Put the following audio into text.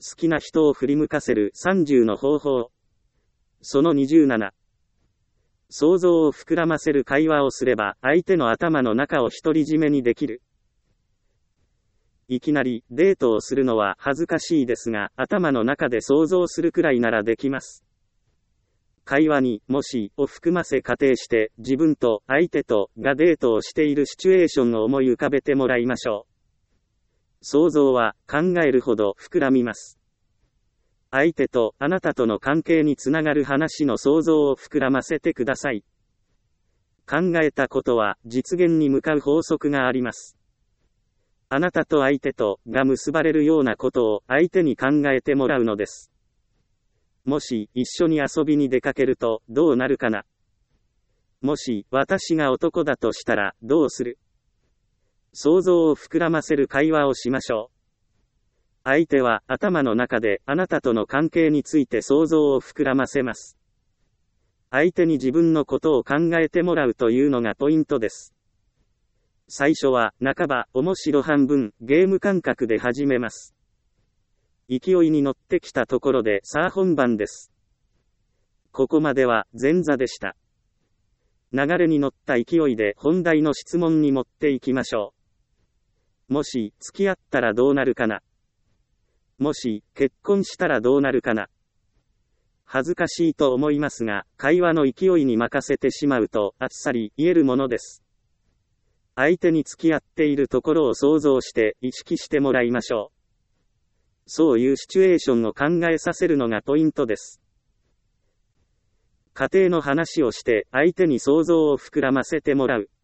好きな人を振り向かせる30の方法。その27。想像を膨らませる会話をすれば、相手の頭の中を独り占めにできる。いきなりデートをするのは恥ずかしいですが、頭の中で想像するくらいならできます。会話に、もし、を含ませ仮定して、自分と相手とがデートをしているシチュエーションを思い浮かべてもらいましょう。想像は考えるほど膨らみます。相手とあなたとの関係につながる話の想像を膨らませてください。考えたことは実現に向かう法則があります。あなたと相手とが結ばれるようなことを相手に考えてもらうのです。もし一緒に遊びに出かけるとどうなるかな。もし私が男だとしたらどうする。想像を膨らませる会話をしましょう。相手は頭の中であなたとの関係について想像を膨らませます。相手に自分のことを考えてもらうというのがポイントです。最初は半ば面白半分ゲーム感覚で始めます。勢いに乗ってきたところでさあ本番です。ここまでは前座でした。流れに乗った勢いで本題の質問に持っていきましょう。もし付き合ったらどうなるかな。もし結婚したらどうなるかな。恥ずかしいと思いますが、会話の勢いに任せてしまうとあっさり言えるものです。相手に付き合っているところを想像して意識してもらいましょう。そういうシチュエーションを考えさせるのがポイントです。家庭の話をして相手に想像を膨らませてもらう。